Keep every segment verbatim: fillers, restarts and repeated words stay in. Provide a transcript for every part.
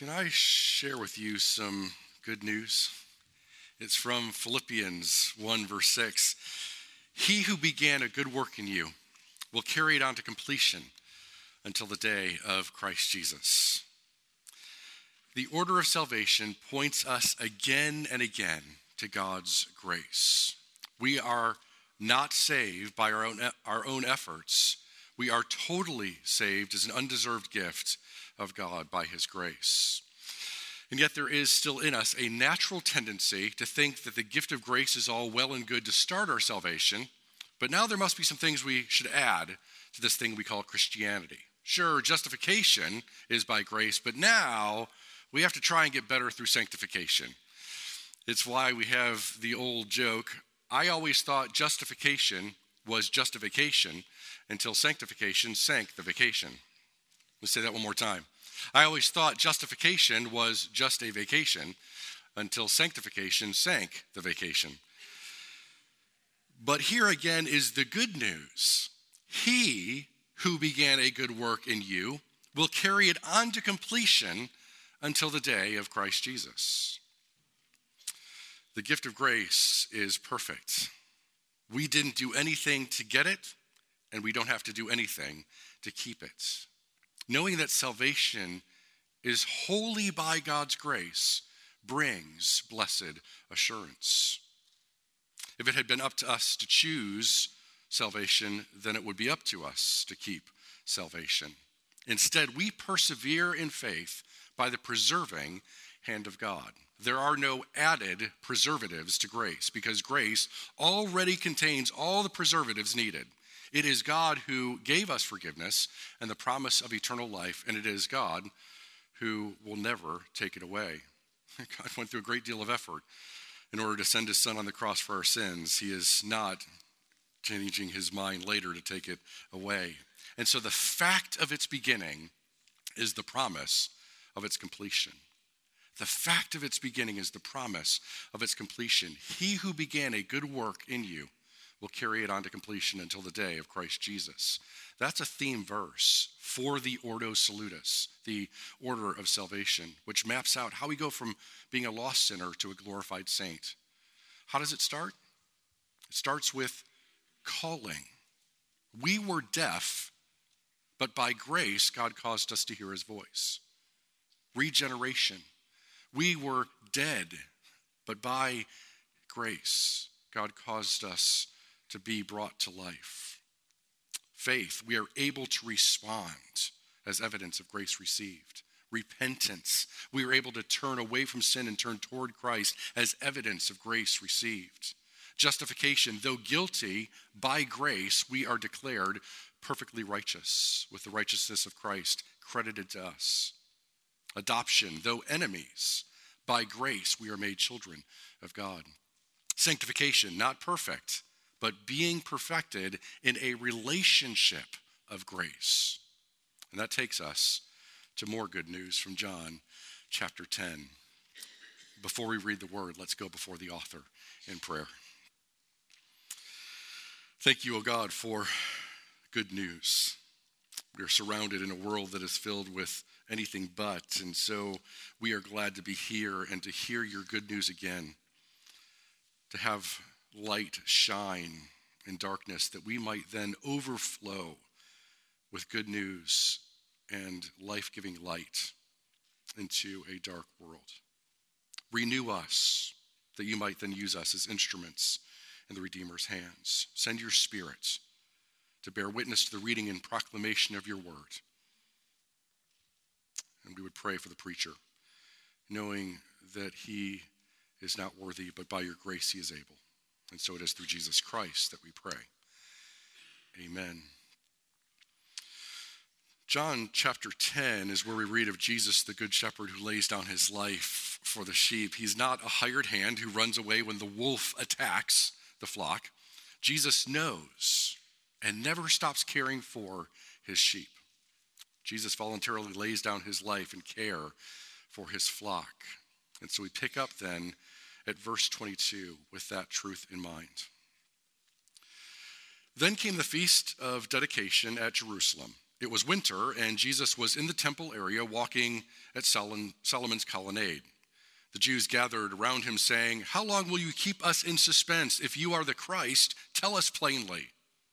Can I share with you some good news? It's from Philippians one, verse six. He who began a good work in you will carry it on to completion until the day of Christ Jesus. The order of salvation points us again and again to God's grace. We are not saved by our own, our own efforts. We are totally saved as an undeserved gift of God by his grace. And yet there is still in us a natural tendency to think that the gift of grace is all well and good to start our salvation, but now there must be some things we should add to this thing we call Christianity. Sure, justification is by grace, but now we have to try and get better through sanctification. It's why we have the old joke, I always thought justification was justification until sanctification sank the vacation. Let's say that one more time. I always thought justification was just a vacation until sanctification sank the vacation. But here again is the good news. He who began a good work in you will carry it on to completion until the day of Christ Jesus. The gift of grace is perfect. We didn't do anything to get it, and we don't have to do anything to keep it. Knowing that salvation is wholly by God's grace brings blessed assurance. If it had been up to us to choose salvation, then it would be up to us to keep salvation. Instead, we persevere in faith by the preserving hand of God. There are no added preservatives to grace because grace already contains all the preservatives needed. It is God who gave us forgiveness and the promise of eternal life, and it is God who will never take it away. God went through a great deal of effort in order to send his son on the cross for our sins. He is not changing his mind later to take it away. And so the fact of its beginning is the promise of its completion. The fact of its beginning is the promise of its completion. He who began a good work in you will carry it on to completion until the day of Christ Jesus. That's a theme verse for the Ordo Salutis, the order of salvation, which maps out how we go from being a lost sinner to a glorified saint. How does it start? It starts with calling. We were deaf, but by grace, God caused us to hear his voice. Regeneration. We were dead, but by grace, God caused us to be brought to life. Faith, we are able to respond as evidence of grace received. Repentance, we are able to turn away from sin and turn toward Christ as evidence of grace received. Justification, though guilty, by grace we are declared perfectly righteous with the righteousness of Christ credited to us. Adoption, though enemies, by grace we are made children of God. Sanctification, not perfect, but being perfected in a relationship of grace. And that takes us to more good news from John chapter ten. Before we read the word, let's go before the author in prayer. Thank you, O God, for good news. We are surrounded in a world that is filled with anything but, and so we are glad to be here and to hear your good news again, to have light shine in darkness, that we might then overflow with good news and life-giving light into a dark world. Renew us, that you might then use us as instruments in the Redeemer's hands. Send your Spirit to bear witness to the reading and proclamation of your word. And we would pray for the preacher, knowing that he is not worthy, but by your grace he is able. And so it is through Jesus Christ that we pray. Amen. John chapter ten is where we read of Jesus, the good shepherd who lays down his life for the sheep. He's not a hired hand who runs away when the wolf attacks the flock. Jesus knows and never stops caring for his sheep. Jesus voluntarily lays down his life in care for his flock. And so we pick up then at verse twenty-two with that truth in mind. Then came the feast of dedication at Jerusalem, It was winter, and Jesus was in the temple area walking at Solomon's colonnade. The Jews gathered around him saying, "How long will you keep us in suspense? If you are the Christ, tell us plainly."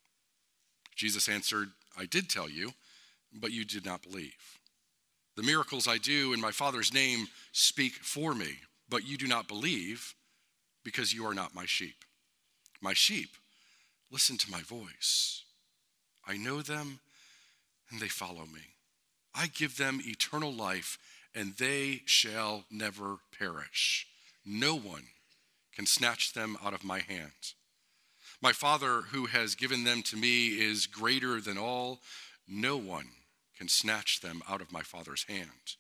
Jesus answered, "I did tell you, but you did not believe. The miracles I do in my Father's name speak for me, but you do not believe because you are not my sheep. My sheep listen to my voice. I know them and they follow me. I give them eternal life and they shall never perish. No one can snatch them out of my hand. My Father who has given them to me is greater than all. No one can snatch them out of my Father's hand.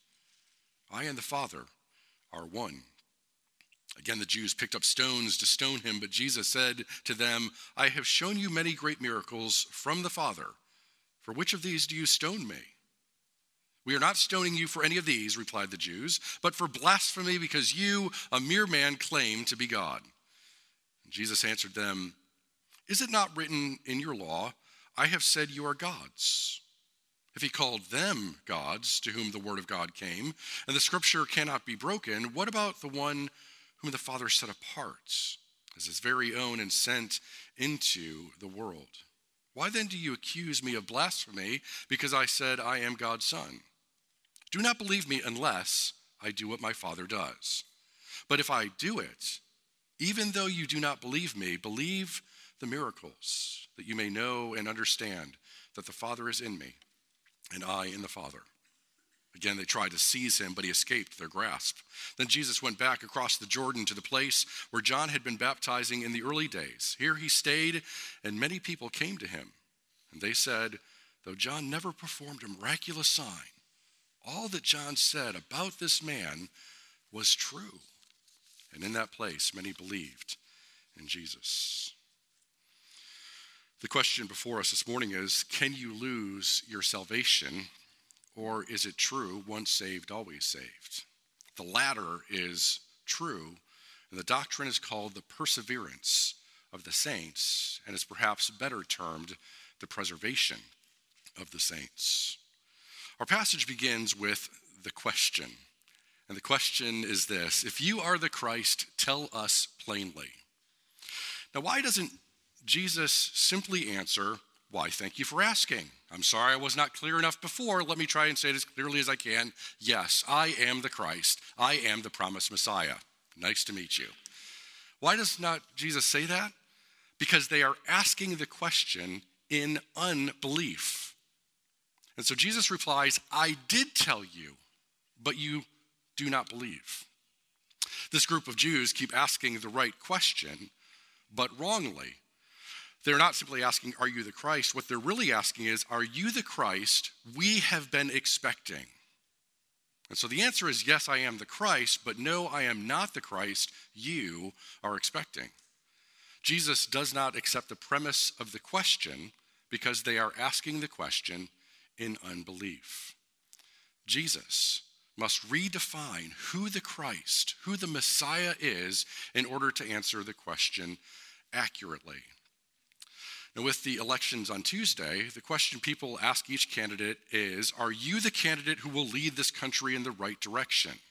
I and the Father are one." Again, the Jews picked up stones to stone him, but Jesus said to them, "I have shown you many great miracles from the Father. For which of these do you stone me?" "We are not stoning you for any of these," replied the Jews, "but for blasphemy, because you, a mere man, claim to be God." And Jesus answered them, "Is it not written in your law, 'I have said you are gods'? If he called them gods, to whom the word of God came, and the scripture cannot be broken, what about the one whom the Father set apart as his very own and sent into the world? Why then do you accuse me of blasphemy because I said I am God's son? Do not believe me unless I do what my Father does. But if I do it, even though you do not believe me, believe the miracles, that you may know and understand that the Father is in me and I in the Father." Again, they tried to seize him, but he escaped their grasp. Then Jesus went back across the Jordan to the place where John had been baptizing in the early days. Here he stayed, and many people came to him. And they said, "Though John never performed a miraculous sign, all that John said about this man was true." And in that place, many believed in Jesus. The question before us this morning is, can you lose your salvation? Or is it true, once saved, always saved? The latter is true, and the doctrine is called the perseverance of the saints, and is perhaps better termed the preservation of the saints. Our passage begins with the question, and the question is this: if you are the Christ, tell us plainly. Now, why doesn't Jesus simply answer, "Why, thank you for asking. I'm sorry I was not clear enough before. Let me try and say it as clearly as I can. Yes, I am the Christ. I am the promised Messiah. Nice to meet you." Why does not Jesus say that? Because they are asking the question in unbelief. And so Jesus replies, "I did tell you, but you do not believe." This group of Jews keep asking the right question, but wrongly. They're not simply asking, "Are you the Christ?" What they're really asking is, "Are you the Christ we have been expecting?" And so the answer is, yes, I am the Christ, but no, I am not the Christ you are expecting. Jesus does not accept the premise of the question because they are asking the question in unbelief. Jesus must redefine who the Christ, who the Messiah is, in order to answer the question accurately. Now, with the elections on Tuesday, the question people ask each candidate is, are you the candidate who will lead this country in the right direction?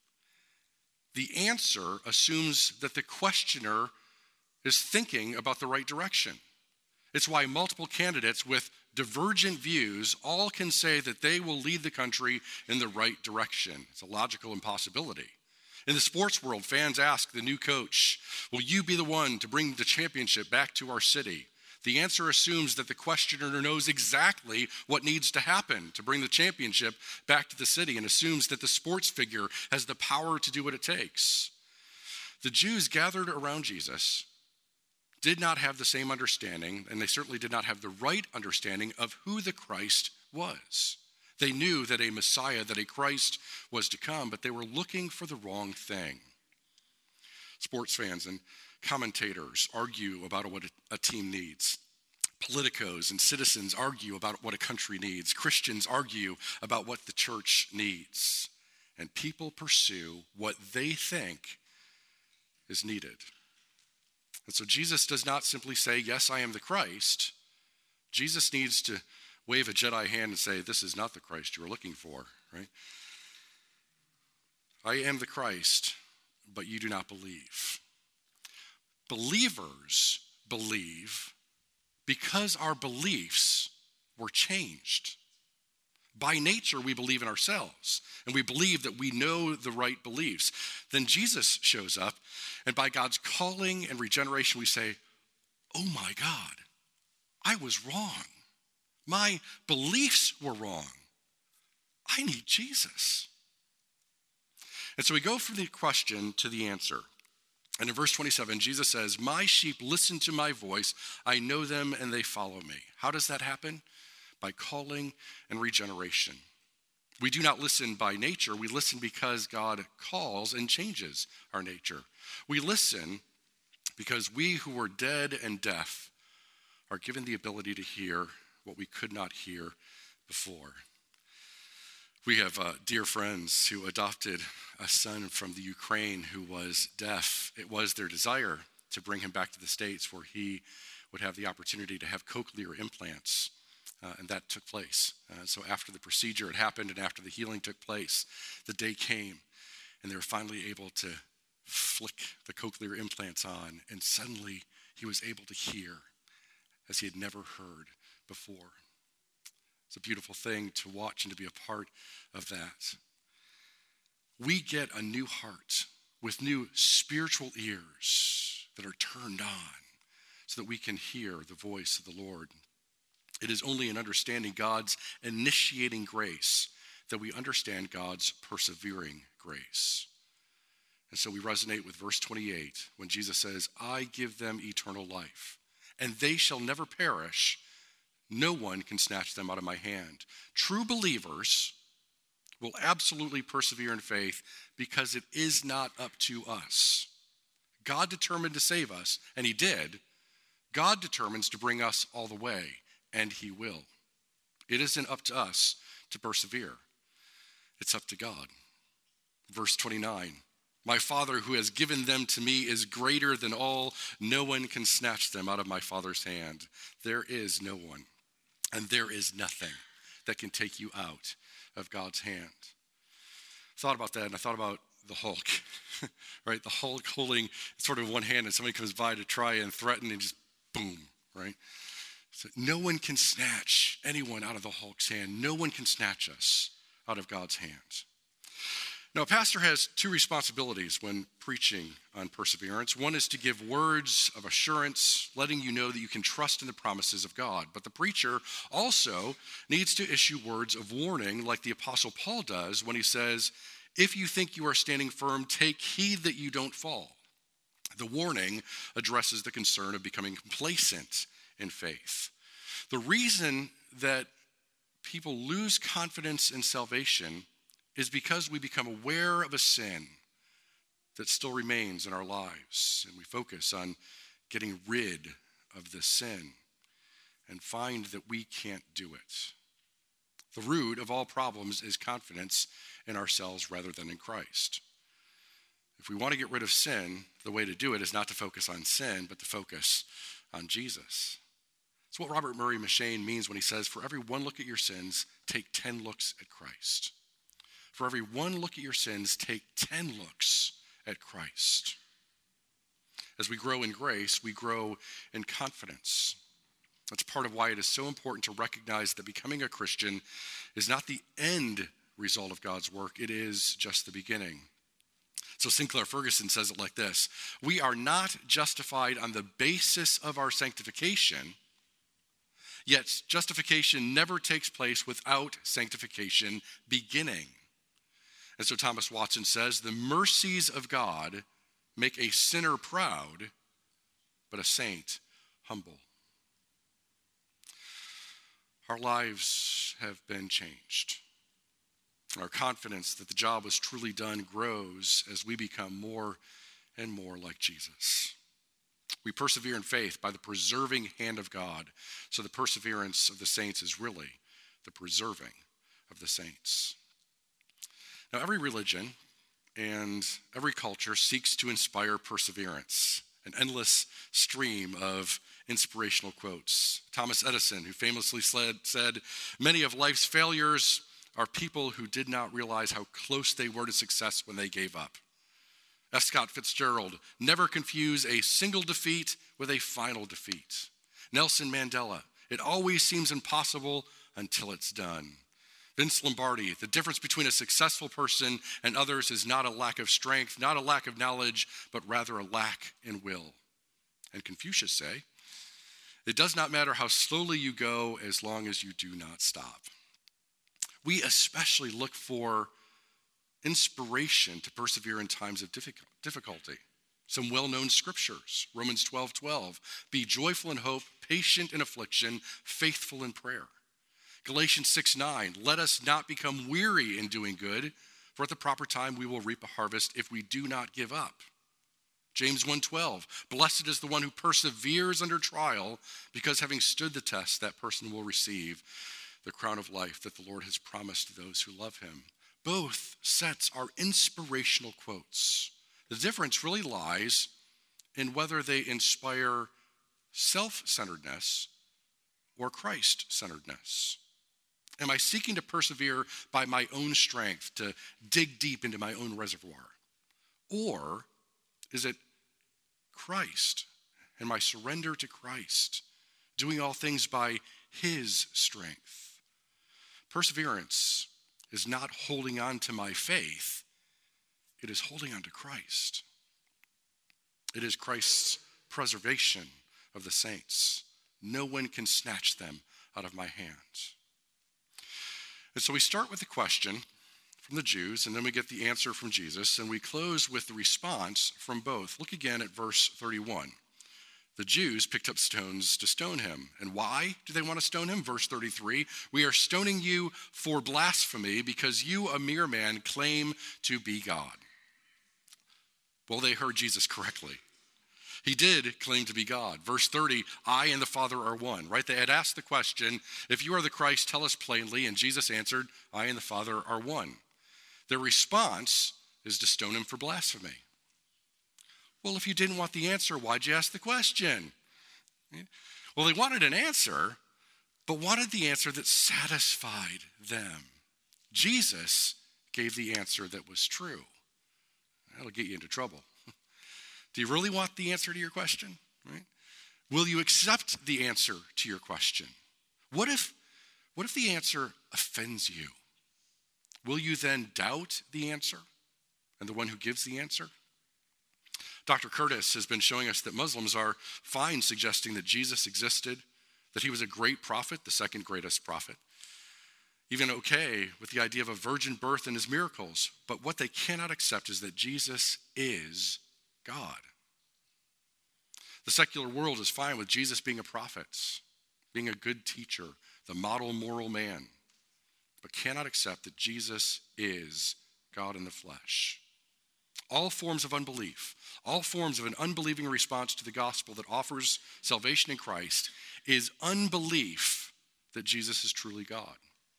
The answer assumes that the questioner is thinking about the right direction. It's why multiple candidates with divergent views all can say that they will lead the country in the right direction. It's a logical impossibility. In the sports world, fans ask the new coach, "Will you be the one to bring the championship back to our city?" The answer assumes that the questioner knows exactly what needs to happen to bring the championship back to the city, and assumes that the sports figure has the power to do what it takes. The Jews gathered around Jesus did not have the same understanding, and they certainly did not have the right understanding of who the Christ was. They knew that a Messiah, that a Christ was to come, but they were looking for the wrong thing. Sports fans and commentators argue about what a team needs. Politicos and citizens argue about what a country needs. Christians argue about what the church needs. And people pursue what they think is needed. And so Jesus does not simply say, "Yes, I am the Christ." Jesus needs to wave a Jedi hand and say, this is not the Christ you are looking for, right? I am the Christ, but you do not believe. Believers believe because our beliefs were changed. By nature, we believe in ourselves, and we believe that we know the right beliefs. Then Jesus shows up, and by God's calling and regeneration, we say, oh my God, I was wrong. My beliefs were wrong. I need Jesus. And so we go from the question to the answer. And in verse twenty-seven, Jesus says, my sheep listen to my voice. I know them and they follow me. How does that happen? By calling and regeneration. We do not listen by nature. We listen because God calls and changes our nature. We listen because we who were dead and deaf are given the ability to hear what we could not hear before. We have uh, dear friends who adopted a son from the Ukraine who was deaf. It was their desire to bring him back to the States where he would have the opportunity to have cochlear implants, uh, and that took place. Uh, so after the procedure had happened and after the healing took place, the day came and they were finally able to flick the cochlear implants on, and suddenly he was able to hear as he had never heard before. It's a beautiful thing to watch and to be a part of that. We get a new heart with new spiritual ears that are turned on so that we can hear the voice of the Lord. It is only in understanding God's initiating grace that we understand God's persevering grace. And so we resonate with verse twenty-eight when Jesus says, I give them eternal life, and they shall never perish. No one can snatch them out of my hand. True believers will absolutely persevere in faith because it is not up to us. God determined to save us, and he did. God determines to bring us all the way, and he will. It isn't up to us to persevere. It's up to God. Verse twenty-nine, my Father who has given them to me is greater than all. No one can snatch them out of my Father's hand. There is no one. And there is nothing that can take you out of God's hand. I thought about that, and I thought about the Hulk, right? The Hulk holding sort of one hand, and somebody comes by to try and threaten, and just boom, right? So no one can snatch anyone out of the Hulk's hand. No one can snatch us out of God's hands. Now, a pastor has two responsibilities when preaching on perseverance. One is to give words of assurance, letting you know that you can trust in the promises of God. But the preacher also needs to issue words of warning, like the Apostle Paul does when he says, if you think you are standing firm, take heed that you don't fall. The warning addresses the concern of becoming complacent in faith. The reason that people lose confidence in salvation is because we become aware of a sin that still remains in our lives, and we focus on getting rid of this sin and find that we can't do it. The root of all problems is confidence in ourselves rather than in Christ. If we want to get rid of sin, the way to do it is not to focus on sin, but to focus on Jesus. It's what Robert Murray M'Cheyne means when he says, for every one look at your sins, take ten looks at Christ. For every one look at your sins, take ten looks at Christ. As we grow in grace, we grow in confidence. That's part of why it is so important to recognize that becoming a Christian is not the end result of God's work. It is just the beginning. So Sinclair Ferguson says it like this: we are not justified on the basis of our sanctification, yet justification never takes place without sanctification beginning. And so Thomas Watson says, the mercies of God make a sinner proud, but a saint humble. Our lives have been changed. Our confidence that the job was truly done grows as we become more and more like Jesus. We persevere in faith by the preserving hand of God. So the perseverance of the saints is really the preserving of the saints. Now, every religion and every culture seeks to inspire perseverance, an endless stream of inspirational quotes. Thomas Edison, who famously said, "Many of life's failures are people who did not realize how close they were to success when they gave up." F. Scott Fitzgerald, "Never confuse a single defeat with a final defeat." Nelson Mandela, "It always seems impossible until it's done." Vince Lombardi, "The difference between a successful person and others is not a lack of strength, not a lack of knowledge, but rather a lack in will." And Confucius say, "It does not matter how slowly you go as long as you do not stop." We especially look for inspiration to persevere in times of difficulty. Some well-known scriptures, Romans twelve twelve, "Be joyful in hope, patient in affliction, faithful in prayer." Galatians six nine, "Let us not become weary in doing good, for at the proper time we will reap a harvest if we do not give up." James one twelve, "Blessed is the one who perseveres under trial, because having stood the test, that person will receive the crown of life that the Lord has promised to those who love him." Both sets are inspirational quotes. The difference really lies in whether they inspire self-centeredness or Christ-centeredness. Am I seeking to persevere by my own strength, to dig deep into my own reservoir? Or is it Christ and my surrender to Christ, doing all things by his strength? Perseverance is not holding on to my faith. It is holding on to Christ. It is Christ's preservation of the saints. No one can snatch them out of my hands. And so we start with the question from the Jews, and then we get the answer from Jesus, and we close with the response from both. Look again at verse thirty-one. The Jews picked up stones to stone him. And why do they want to stone him? Verse thirty-three, "We are stoning you for blasphemy because you, a mere man, claim to be God." Well, they heard Jesus correctly. He did claim to be God. Verse thirty, "I and the Father are one," right? They had asked the question, "If you are the Christ, tell us plainly." And Jesus answered, "I and the Father are one." Their response is to stone him for blasphemy. Well, if you didn't want the answer, why'd you ask the question? Well, they wanted an answer, but wanted the answer that satisfied them. Jesus gave the answer that was true. That'll get you into trouble. Do you really want the answer to your question? Right? Will you accept the answer to your question? What if, what if the answer offends you? Will you then doubt the answer and the one who gives the answer? Doctor Curtis has been showing us that Muslims are fine suggesting that Jesus existed, that he was a great prophet, the second greatest prophet, even okay with the idea of a virgin birth and his miracles. But what they cannot accept is that Jesus is God. The secular world is fine with Jesus being a prophet, being a good teacher, the model moral man, but cannot accept that Jesus is God in the flesh. All forms of unbelief, all forms of an unbelieving response to the gospel that offers salvation in Christ is unbelief that Jesus is truly God.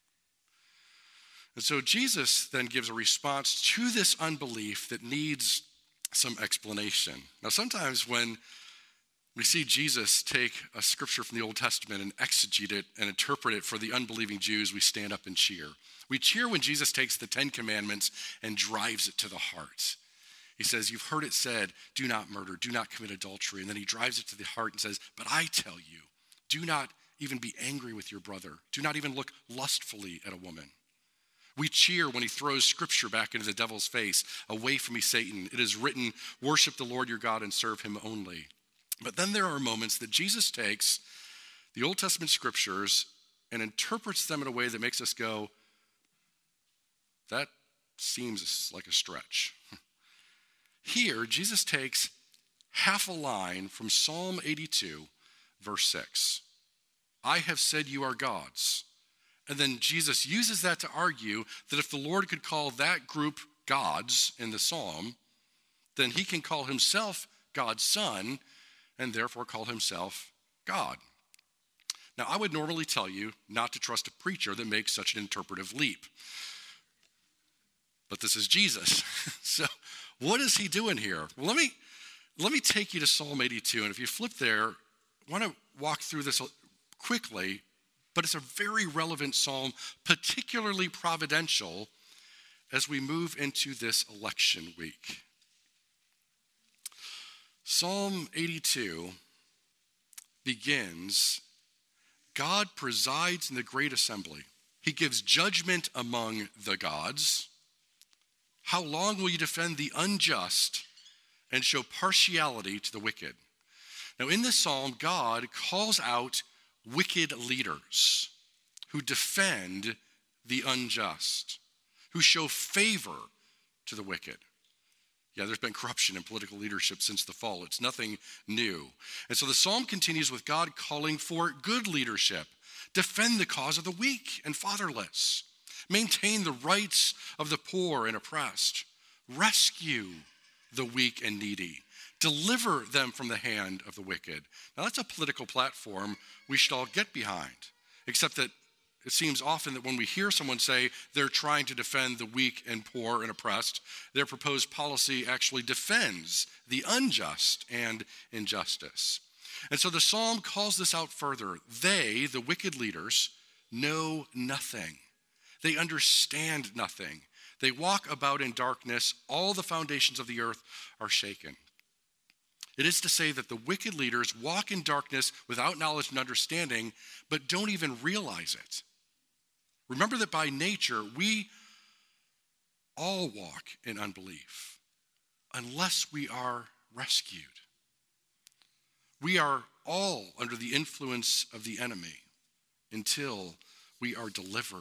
And so Jesus then gives a response to this unbelief that needs some explanation. Now, sometimes when we see Jesus take a scripture from the Old Testament and exegete it and interpret it for the unbelieving Jews, we stand up and cheer. We cheer when Jesus takes the Ten Commandments and drives it to the heart. He says, "You've heard it said, do not murder, do not commit adultery." And then he drives it to the heart and says, "But I tell you, do not even be angry with your brother. Do not even look lustfully at a woman." We cheer when he throws scripture back into the devil's face. "Away from me, Satan. It is written, worship the Lord your God and serve him only." But then there are moments that Jesus takes the Old Testament scriptures and interprets them in a way that makes us go, that seems like a stretch. Here, Jesus takes half a line from Psalm eighty-two, verse six. "I have said you are gods." And then Jesus uses that to argue that if the Lord could call that group gods in the psalm, then he can call himself God's son and therefore call himself God. Now, I would normally tell you not to trust a preacher that makes such an interpretive leap. But this is Jesus. So what is he doing here? Well, let me, let me take you to Psalm eighty-two. And if you flip there, I want to walk through this quickly, but it's a very relevant psalm, particularly providential as we move into this election week. Psalm eighty-two begins, God presides in the great assembly. He gives judgment among the gods. How long will you defend the unjust and show partiality to the wicked? Now, in this psalm, God calls out wicked leaders who defend the unjust, who show favor to the wicked. Yeah, there's been corruption in political leadership since the fall. It's nothing new. And so the psalm continues with God calling for good leadership. Defend the cause of the weak and fatherless. Maintain the rights of the poor and oppressed. Rescue the weak and needy. Deliver them from the hand of the wicked. Now that's a political platform we should all get behind, except that it seems often that when we hear someone say they're trying to defend the weak and poor and oppressed, their proposed policy actually defends the unjust and injustice. And so the psalm calls this out further. They, the wicked leaders, know nothing. They understand nothing. They walk about in darkness. All the foundations of the earth are shaken. It is to say that the wicked leaders walk in darkness without knowledge and understanding, but don't even realize it. Remember that by nature, we all walk in unbelief unless we are rescued. We are all under the influence of the enemy until we are delivered.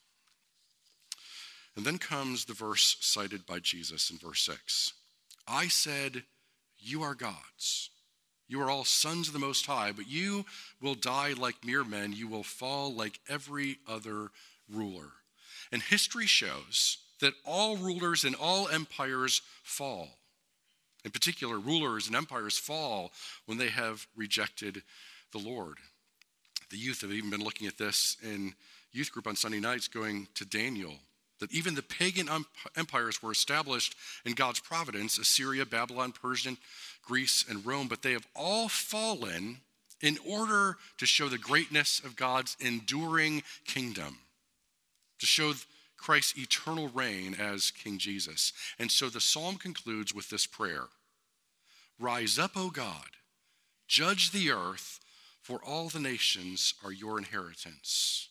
And then comes the verse cited by Jesus in verse six. I said, you are gods. You are all sons of the Most High, but you will die like mere men. You will fall like every other ruler. And history shows that all rulers and all empires fall. In particular, rulers and empires fall when they have rejected the Lord. The youth have even been looking at this in youth group on Sunday nights, going to Daniel, that even the pagan empires were established in God's providence, Assyria, Babylon, Persia, Greece, and Rome, but they have all fallen in order to show the greatness of God's enduring kingdom, to show Christ's eternal reign as King Jesus. And so the psalm concludes with this prayer. Rise up, O God, judge the earth, for all the nations are your inheritance.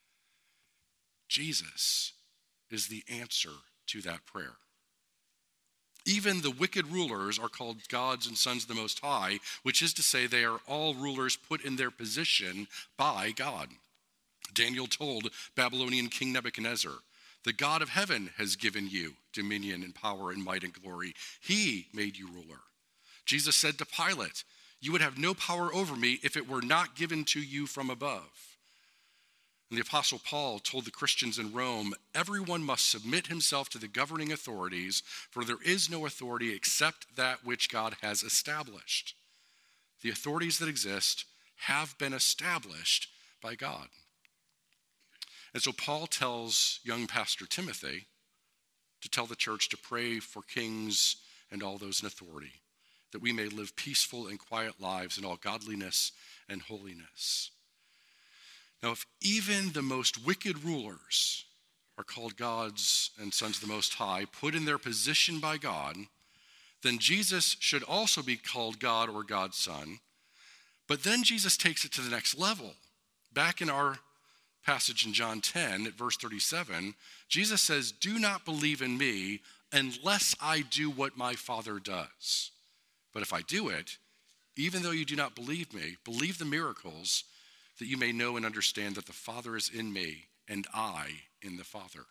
Jesus is the answer to that prayer. Even the wicked rulers are called gods and sons of the Most High, which is to say they are all rulers put in their position by God. Daniel told Babylonian King Nebuchadnezzar, the God of heaven has given you dominion and power and might and glory. He made you ruler. Jesus said to Pilate, you would have no power over me if it were not given to you from above. And the Apostle Paul told the Christians in Rome, everyone must submit himself to the governing authorities, for there is no authority except that which God has established. The authorities that exist have been established by God. And so Paul tells young Pastor Timothy to tell the church to pray for kings and all those in authority, that we may live peaceful and quiet lives in all godliness and holiness. Now, if even the most wicked rulers are called gods and sons of the Most High, put in their position by God, then Jesus should also be called God or God's Son. But then Jesus takes it to the next level. Back in our passage in John ten, at verse thirty-seven, Jesus says, do not believe in me unless I do what my Father does. But if I do it, even though you do not believe me, believe the miracles, that you may know and understand that the Father is in me and I in the Father.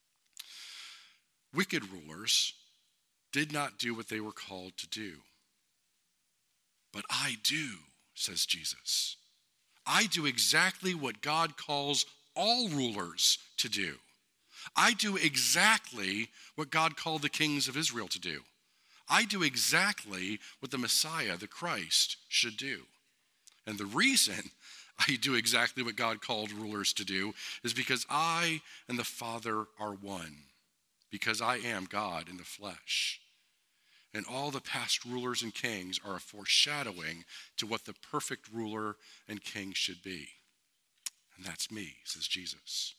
Wicked rulers did not do what they were called to do. But I do, says Jesus. I do exactly what God calls all rulers to do. I do exactly what God called the kings of Israel to do. I do exactly what the Messiah, the Christ, should do. And the reason I do exactly what God called rulers to do is because I and the Father are one, because I am God in the flesh. and all the past rulers and kings are a foreshadowing to what the perfect ruler and king should be. And that's me, says Jesus.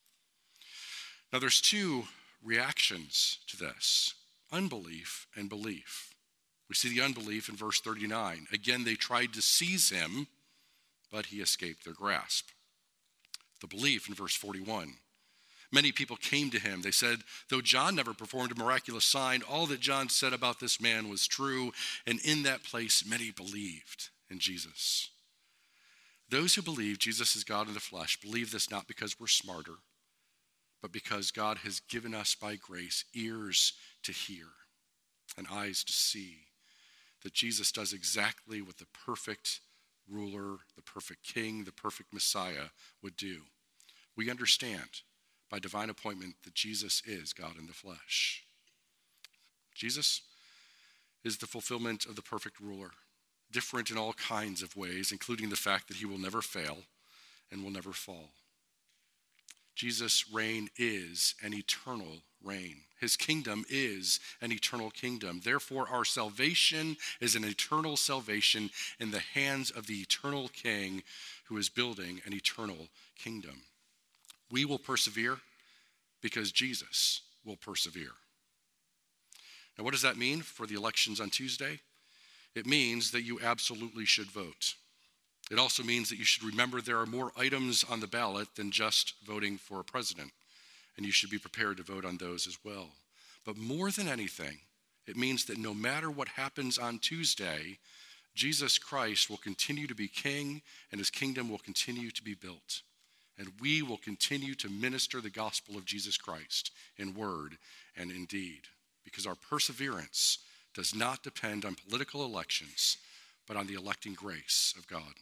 Now there's two reactions to this, unbelief and belief. We see the unbelief in verse thirty-nine. Again, they tried to seize him, but he escaped their grasp. The belief in verse forty-one. Many people came to him. They said, though John never performed a miraculous sign, all that John said about this man was true, and in that place many believed in Jesus. Those who believe Jesus is God in the flesh believe this not because we're smarter, but because God has given us by grace ears to hear and eyes to see that Jesus does exactly what the perfect ruler, the perfect king, the perfect Messiah would do. We understand by divine appointment that Jesus is God in the flesh. Jesus is the fulfillment of the perfect ruler, different in all kinds of ways, including the fact that he will never fail and will never fall. Jesus' reign is an eternal reign. His kingdom is an eternal kingdom. Therefore, our salvation is an eternal salvation in the hands of the eternal King who is building an eternal kingdom. We will persevere because Jesus will persevere. Now, what does that mean for the elections on Tuesday? It means that you absolutely should vote. It also means that you should remember there are more items on the ballot than just voting for a president, and you should be prepared to vote on those as well. But more than anything, it means that no matter what happens on Tuesday, Jesus Christ will continue to be king, and his kingdom will continue to be built. And we will continue to minister the gospel of Jesus Christ in word and in deed, because our perseverance does not depend on political elections, but on the electing grace of God.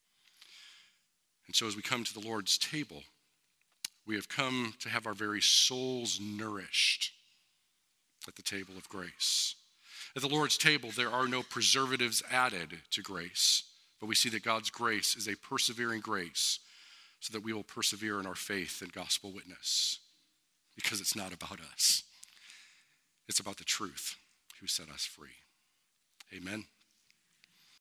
And so as we come to the Lord's table, we have come to have our very souls nourished at the table of grace. At the Lord's table, there are no preservatives added to grace, but we see that God's grace is a persevering grace so that we will persevere in our faith and gospel witness, because it's not about us. It's about the truth who set us free. Amen.